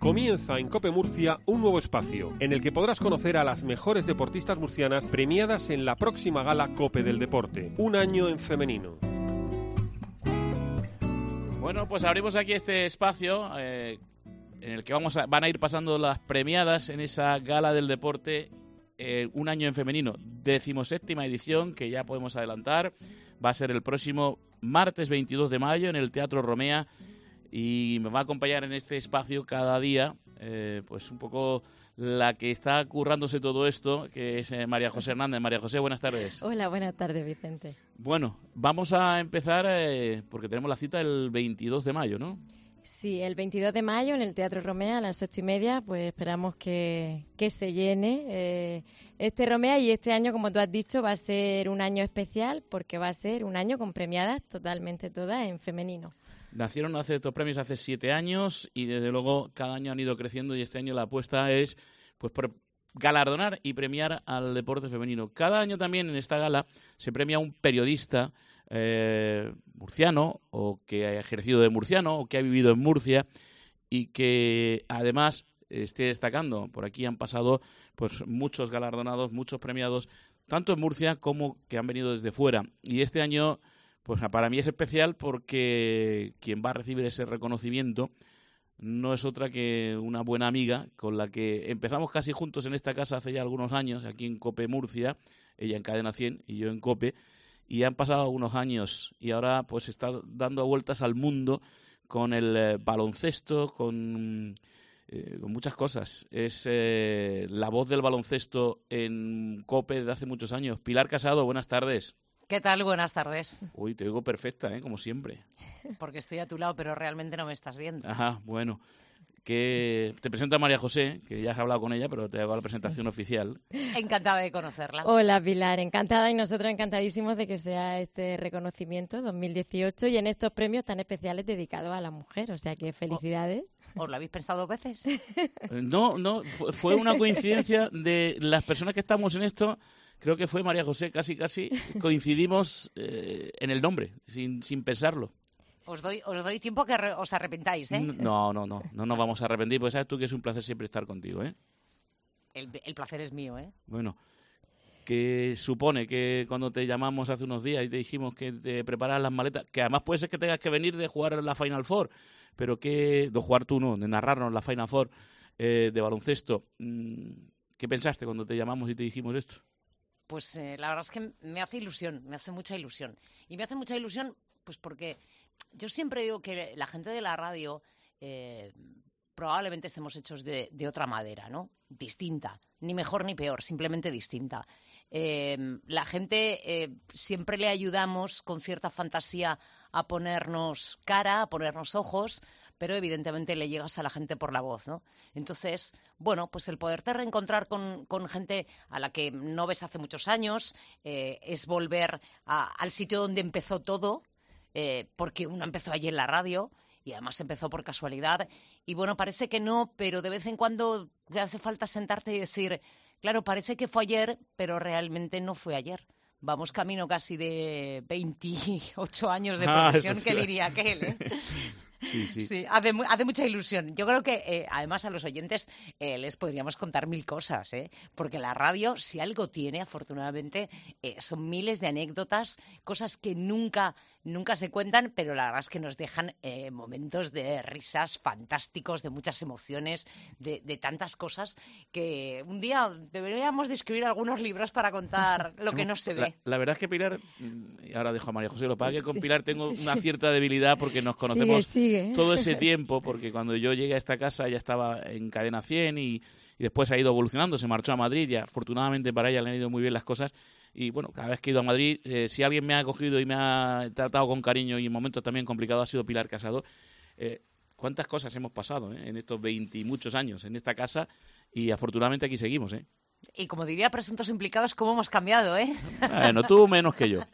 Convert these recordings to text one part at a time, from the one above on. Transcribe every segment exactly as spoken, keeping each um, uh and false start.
Comienza en COPE Murcia un nuevo espacio, en el que podrás conocer a las mejores deportistas murcianas premiadas en la próxima gala COPE del Deporte, un año en femenino. Bueno, pues abrimos aquí este espacio eh, en el que vamos a, van a ir pasando las premiadas en esa gala del deporte, eh, un año en femenino, decimoséptima edición, que ya podemos adelantar. Va a ser el próximo martes veintidós de mayo en el Teatro Romea. Y me va a acompañar en este espacio cada día, eh, pues un poco la que está currándose todo esto, que es eh, María José Hernández. María José, buenas tardes. Hola, buenas tardes, Vicente. Bueno, vamos a empezar eh, porque tenemos la cita el veintidós de mayo, ¿no? Sí, el veintidós de mayo en el Teatro Romea a las ocho y media, pues esperamos que, que se llene eh, este Romea, y este año, como tú has dicho, va a ser un año especial porque va a ser un año con premiadas totalmente todas en femenino. Nacieron hace estos premios hace siete años y desde luego cada año han ido creciendo, y este año la apuesta es pues por galardonar y premiar al deporte femenino. Cada año también en esta gala se premia a un periodista eh, murciano, o que ha ejercido de murciano, o que ha vivido en Murcia y que además esté destacando. Por aquí han pasado pues muchos galardonados, muchos premiados, tanto en Murcia como que han venido desde fuera. Y este año, pues para mí es especial porque quien va a recibir ese reconocimiento no es otra que una buena amiga con la que empezamos casi juntos en esta casa hace ya algunos años, aquí en COPE Murcia, ella en Cadena cien y yo en COPE, y han pasado algunos años y ahora pues está dando vueltas al mundo con el eh, baloncesto, con, eh, con muchas cosas. Es eh, la voz del baloncesto en COPE desde hace muchos años. Pilar Casado, buenas tardes. ¿Qué tal? Buenas tardes. Uy, te oigo perfecta, ¿eh? Como siempre. Porque estoy a tu lado, pero realmente no me estás viendo. Ajá, bueno. Que te presento a María José, que ya has hablado con ella, pero te hago la presentación sí. oficial. Encantada de conocerla. Hola, Pilar, encantada, y nosotros encantadísimos de que sea este reconocimiento dos mil dieciocho y en estos premios tan especiales dedicados a la mujer, o sea que felicidades. ¿Os lo habéis pensado dos veces? No, no, fue una coincidencia de las personas que estamos en esto. Creo que fue María José, casi casi coincidimos eh, en el nombre, sin, sin pensarlo. Os doy, os doy tiempo que re, os arrepentáis, ¿eh? No, no, no, no nos vamos a arrepentir, porque sabes tú que es un placer siempre estar contigo, ¿eh? El, el placer es mío, ¿eh? Bueno, que supone que cuando te llamamos hace unos días y te dijimos que te preparas las maletas, que además puede ser que tengas que venir de jugar la Final Four, pero que, de jugar tú no, de narrarnos la Final Four eh, de baloncesto, ¿qué pensaste cuando te llamamos y te dijimos esto? Pues eh, la verdad es que me hace ilusión, me hace mucha ilusión. Y me hace mucha ilusión pues porque yo siempre digo que la gente de la radio eh, probablemente estemos hechos de, de otra madera, ¿no? Distinta, ni mejor ni peor, simplemente distinta. Eh, la gente eh, siempre le ayudamos con cierta fantasía a ponernos cara, a ponernos ojos, pero evidentemente le llegas a la gente por la voz, ¿no? Entonces, bueno, pues el poderte reencontrar con, con gente a la que no ves hace muchos años, eh, es volver a, al sitio donde empezó todo, eh, porque uno empezó allí en la radio y además empezó por casualidad. Y bueno, parece que no, pero de vez en cuando te hace falta sentarte y decir, claro, parece que fue ayer, pero realmente no fue ayer. Vamos camino casi de veintiocho años de profesión, ah, que diría aquel, ¿eh? Sí, sí. Sí, hace, hace mucha ilusión. Yo creo que eh, además a los oyentes eh, les podríamos contar mil cosas, ¿eh? Porque la radio, si algo tiene, afortunadamente, eh, son miles de anécdotas, cosas que nunca, nunca se cuentan, pero la verdad es que nos dejan eh, momentos de risas fantásticos, de muchas emociones, de, de tantas cosas que un día deberíamos de escribir algunos libros para contar lo que no se ve. La, la verdad es que Pilar, y ahora dejo a María José, lo que pasa es que con Pilar tengo una cierta debilidad porque nos conocemos sigue, sigue. todo ese tiempo, porque cuando yo llegué a esta casa ella estaba en Cadena cien y, y después ha ido evolucionando, se marchó a Madrid y afortunadamente para ella le han ido muy bien las cosas. Y bueno, cada vez que he ido a Madrid, eh, si alguien me ha acogido y me ha tratado con cariño y en momentos también complicados ha sido Pilar Casado. Eh, ¿Cuántas cosas hemos pasado eh, en estos veinte y muchos años en esta casa? Y afortunadamente aquí seguimos, ¿eh? Y como diría presuntos implicados, ¿cómo hemos cambiado, eh? Bueno, tú menos que yo.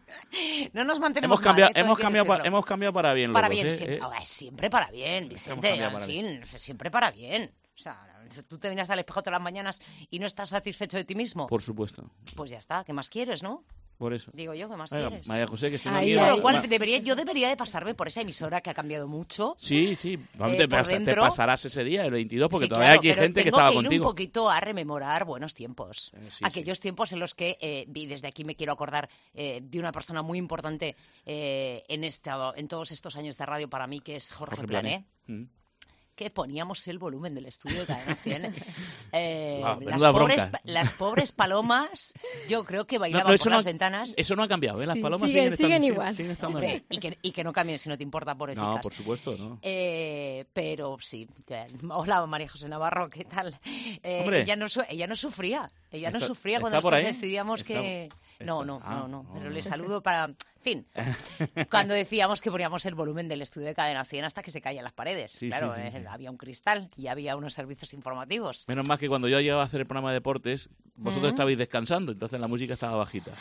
No nos mantenemos hemos cambiado, mal, ¿eh? hemos, cambiado para, hemos cambiado para bien. Para los bien, dos, ¿eh? siempre, ¿Eh? oh, siempre para bien, Vicente, en fin, bien. Siempre para bien. O sea, tú te miras al espejo todas las mañanas y no estás satisfecho de ti mismo. Por supuesto. Pues ya está, ¿qué más quieres, no? Por eso. Digo yo, ¿qué más Venga, quieres? María José, que si no Ahí, quiero- ahí. Con lo cual, debería, yo debería de pasarme por esa emisora que ha cambiado mucho. Sí, sí. Vamos, Eh, te, por pasa- te dentro- pasarás ese día, el veintidós, porque Sí, todavía claro, aquí hay pero gente que tengo estaba que ir contigo. un poquito a rememorar buenos tiempos. Eh, sí, Aquellos sí. tiempos en los que, eh, vi desde aquí me quiero acordar eh, de una persona muy importante eh, en, esta, en todos estos años de radio para mí, que es Jorge, Jorge Plané. Plané. Mm. Que poníamos el volumen del estudio de Cadena cien. Eh, Guau, las, menuda pobres, bronca. las pobres palomas, yo creo que No, bailaban no, eso, por no, las ventanas. eso no ha cambiado, ¿eh? Las Sí, palomas siguen- siguen, siguen estando, igual. siguen estando Hombre, ahí. y, que, y que no cambien si no te importa, pobrecitas. No, por supuesto, no. Eh, pero sí. Hola, María José Navarro, ¿qué tal? Eh, Hombre. ella, no, su- ella no sufría. Ella no Está- sufría está cuando por nosotros ahí. decidíamos Está- que... No, está- no, ah, no, no. no, Pero no. le saludo para... En fin, cuando decíamos que poníamos el volumen del estudio de Cadena cien hasta que se caían las paredes. Sí, claro, sí, sí, eh, sí. había un cristal y había unos servicios informativos. Menos mal que cuando yo llegaba a hacer el programa de deportes, vosotros Mm. estabais descansando, entonces la música estaba bajita.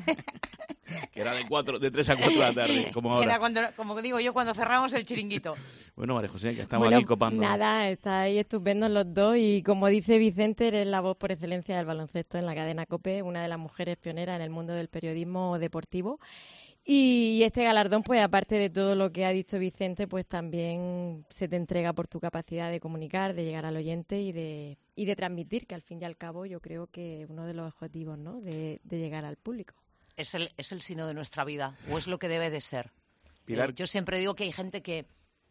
Que era de cuatro, de tres a cuatro de la tarde, como ahora. Era cuando, como digo yo, cuando cerramos el chiringuito. Bueno, María José, que estamos Bueno, aquí copando. nada, estáis estupendos los dos y como dice Vicente, eres la voz por excelencia del baloncesto en la cadena COPE, una de las mujeres pioneras en el mundo del periodismo deportivo. Y este galardón, pues aparte de todo lo que ha dicho Vicente, pues también se te entrega por tu capacidad de comunicar, de llegar al oyente y de, y de transmitir, que al fin y al cabo yo creo que uno de los objetivos, ¿no?, de, de llegar al público. Es el, es el sino de nuestra vida, o es lo que debe de ser. Pilar. Eh, yo siempre digo que hay gente que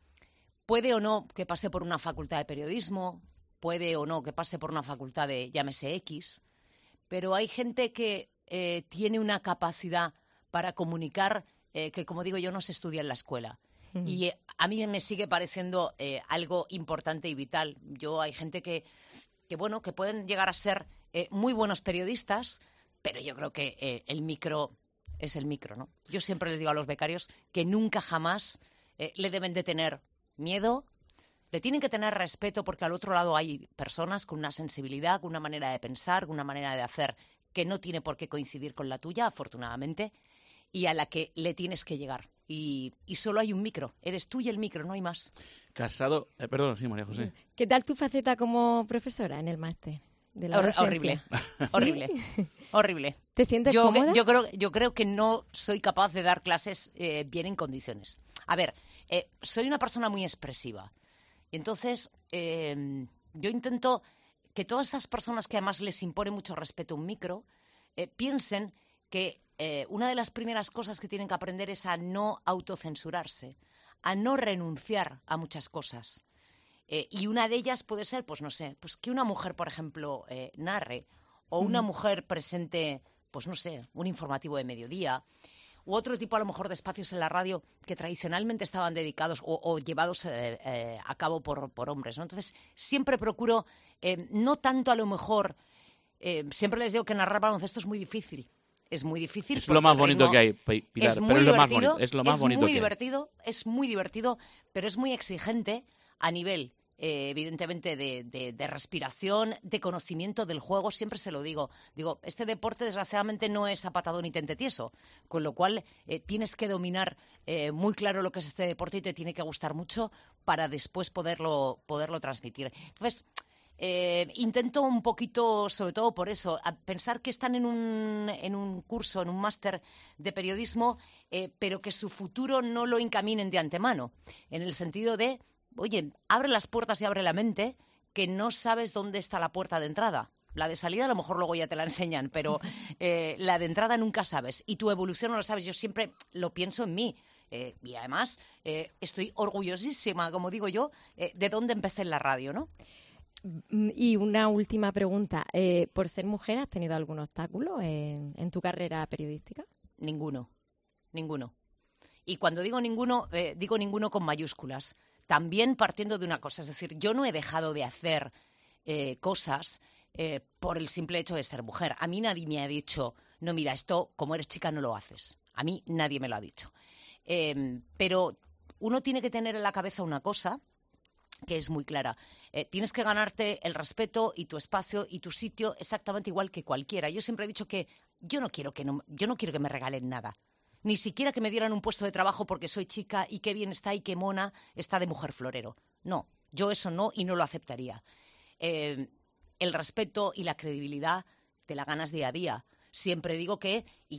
puede o no que pase por una facultad de periodismo, puede o no que pase por una facultad de, llámese X, pero hay gente que eh, tiene una capacidad para comunicar eh, que, como digo yo, no se estudia en la escuela. Ujú. Y eh, a mí me sigue pareciendo eh, algo importante y vital. Yo hay gente que, que bueno, que pueden llegar a ser eh, muy buenos periodistas, pero yo creo que eh, el micro es el micro, ¿no? Yo siempre les digo a los becarios que nunca jamás eh, le deben de tener miedo, le tienen que tener respeto porque al otro lado hay personas con una sensibilidad, con una manera de pensar, con una manera de hacer que no tiene por qué coincidir con la tuya, afortunadamente, y a la que le tienes que llegar. Y, y solo hay un micro, eres tú y el micro, no hay más. Casado... eh, perdón, sí, María José. ¿Qué tal tu faceta como profesora en el máster de la Hor- docencia? horrible, ¿Sí? horrible, horrible. ¿Te sientes Yo, cómoda? yo, creo, yo creo que no soy capaz de dar clases eh, bien en condiciones. A ver, eh, soy una persona muy expresiva. Y entonces, eh, yo intento que todas esas personas que además les impone mucho respeto un micro, eh, piensen que eh, una de las primeras cosas que tienen que aprender es a no autocensurarse, a no renunciar a muchas cosas. Eh, y una de ellas puede ser, pues no sé, pues que una mujer, por ejemplo, eh, narre, o una Ujú. mujer presente, pues no sé, un informativo de mediodía, u otro tipo a lo mejor de espacios en la radio que tradicionalmente estaban dedicados o, o llevados eh, eh, a cabo por, por hombres, ¿no? Entonces, siempre procuro, eh, no tanto a lo mejor, eh, siempre les digo que narrar baloncesto es muy difícil. Es muy difícil. Es lo porque más el bonito ritmo que hay, Pi- Pilar, es muy pero es lo más divertido, bonito. Es lo más es bonito muy que hay. divertido, es muy divertido, pero es muy exigente a nivel, eh, evidentemente, de, de, de respiración, de conocimiento del juego. Siempre se lo digo. Digo, este deporte, desgraciadamente, no es a patadón ni tente tieso, con lo cual eh, tienes que dominar eh, muy claro lo que es este deporte y te tiene que gustar mucho para después poderlo, poderlo transmitir. Entonces, Eh, intento un poquito, sobre todo por eso, a pensar que están en un, en un curso, en un máster de periodismo, eh, pero que su futuro no lo encaminen de antemano, en el sentido de, oye, abre las puertas y abre la mente, que no sabes dónde está la puerta de entrada. La de salida a lo mejor luego ya te la enseñan, pero eh, la de entrada nunca sabes y tu evolución no lo sabes. Yo siempre lo pienso en mí. Eh, y además eh, estoy orgullosísima, como digo yo, eh, de dónde empecé en la radio, ¿no? Y una última pregunta. Eh, ¿Por ser mujer has tenido algún obstáculo en, en tu carrera periodística? Ninguno, ninguno. Y cuando digo ninguno, eh, digo ninguno con mayúsculas. También partiendo de una cosa, es decir, yo no he dejado de hacer eh, cosas eh, por el simple hecho de ser mujer. A mí nadie me ha dicho, no, mira, esto como eres chica no lo haces. A mí nadie me lo ha dicho. Eh, pero uno tiene que tener en la cabeza una cosa que es muy clara. Eh, tienes que ganarte el respeto y tu espacio y tu sitio exactamente igual que cualquiera. Yo siempre he dicho que yo no quiero que, no, yo no quiero que me regalen nada. Ni siquiera que me dieran un puesto de trabajo porque soy chica y qué bien está y qué mona está de mujer florero. No, yo eso no y no lo aceptaría. Eh, el respeto y la credibilidad te la ganas día a día. Siempre digo que, y yo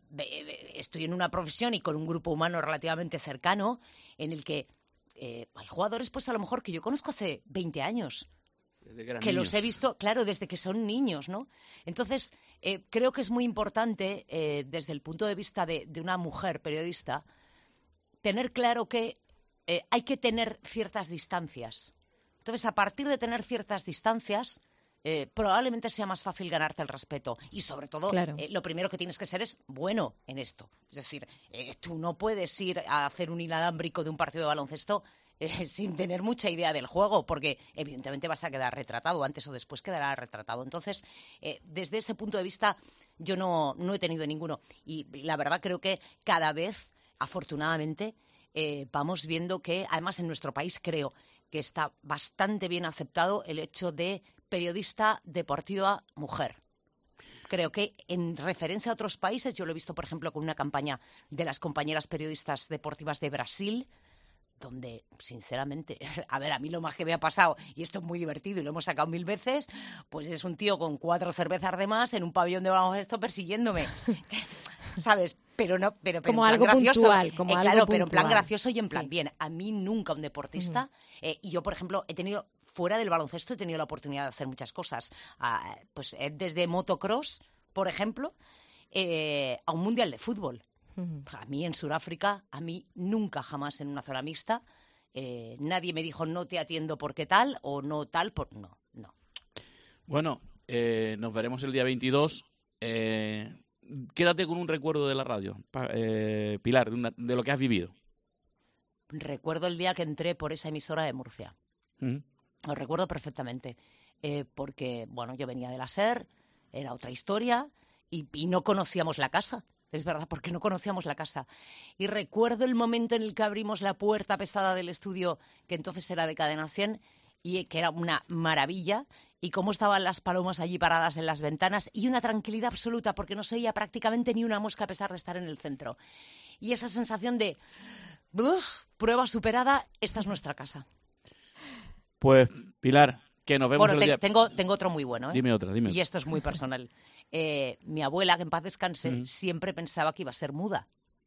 estoy en una profesión y con un grupo humano relativamente cercano en el que eh, hay jugadores, pues a lo mejor que yo conozco hace veinte años. Desde que eran que niños. los he visto, claro, desde que son niños, ¿no? Entonces, eh, creo que es muy importante, eh, desde el punto de vista de, de una mujer periodista, tener claro que eh, hay que tener ciertas distancias. Entonces, a partir de tener ciertas distancias, eh, probablemente sea más fácil ganarte el respeto. Y sobre todo, Claro. eh, lo primero que tienes que ser es bueno en esto. Es decir, eh, tú no puedes ir a hacer un inalámbrico de un partido de baloncesto eh, sin tener mucha idea del juego, porque evidentemente vas a quedar retratado, antes o después quedará retratado. Entonces, eh, desde ese punto de vista, yo no, no he tenido ninguno. Y la verdad creo que cada vez, afortunadamente, eh, vamos viendo que, además en nuestro país creo que está bastante bien aceptado el hecho de periodista deportiva mujer. Creo que en referencia a otros países, yo lo he visto, por ejemplo, con una campaña de las compañeras periodistas deportivas de Brasil, donde, sinceramente, a ver, a mí lo más que me ha pasado, y esto es muy divertido y lo hemos sacado mil veces, pues es un tío con cuatro cervezas de más en un pabellón de baloncesto persiguiéndome, ¿sabes? Pero no, pero, pero Como en plan algo gracioso. puntual, como Eh, algo claro, pero en plan puntual. gracioso y en plan Sí. bien. A mí nunca un deportista, eh, y yo, por ejemplo, he tenido, fuera del baloncesto, he tenido la oportunidad de hacer muchas cosas, ah, pues eh, desde motocross, por ejemplo, eh, a un mundial de fútbol. Ujú. A mí en Sudáfrica, a mí nunca jamás en una zona mixta, eh, nadie me dijo no te atiendo porque tal o no tal, por no, no. Bueno, eh, nos veremos el día veintidós. Eh, quédate con un recuerdo de la radio, pa- eh, Pilar, de, una- de lo que has vivido. Recuerdo el día que entré por esa emisora de Murcia. Ujú. Lo recuerdo perfectamente, eh, porque, bueno, yo venía de la SER, era otra historia, y, y no conocíamos la casa. Es verdad, porque no conocíamos la casa. Y recuerdo el momento en el que abrimos la puerta pesada del estudio, que entonces era de Cadena cien, y que era una maravilla, y cómo estaban las palomas allí paradas en las ventanas, y una tranquilidad absoluta, porque no se oía prácticamente ni una mosca a pesar de estar en el centro. Y esa sensación de, "Uf, prueba superada, esta es nuestra casa". Pues, Pilar, que nos vemos Bueno, el te- día... tengo, tengo otro muy bueno, ¿eh? Dime otra, dime Y otra. esto es muy personal. Eh, mi abuela, que en paz descanse, Mm. siempre pensaba que iba a ser muda.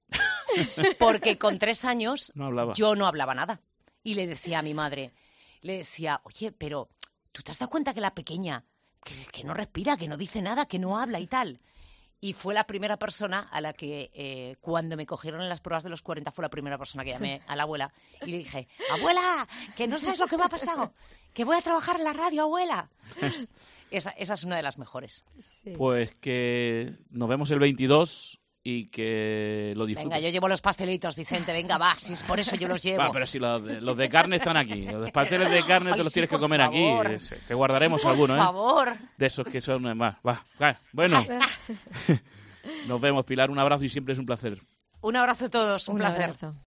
Porque con tres años No hablaba. yo no hablaba nada. Y le decía a mi madre, le decía, oye, pero ¿tú te has dado cuenta que la pequeña, que, que no respira, que no dice nada, que no habla y tal? Y fue la primera persona a la que, eh, cuando me cogieron en las pruebas de los cuarenta, fue la primera persona que llamé a la abuela y le dije, abuela, que no sabes lo que me ha pasado, que voy a trabajar en la radio, abuela. Esa, esa es una de las mejores. Sí. Pues que nos vemos el veintidós y que lo disfrutes. Venga, yo llevo los pastelitos, Vicente, venga, va, si es por eso yo los llevo. Va, pero si los de, los de carne están aquí. Los de pasteles de carne Ay, te los sí, tienes que por comer favor. aquí. Es- Te guardaremos Sí, por alguno, ¿eh? favor. De esos que son... Va, va, va. Bueno, nos vemos, Pilar. Un abrazo y siempre es un placer. Un abrazo a todos, un, Un placer. abrazo.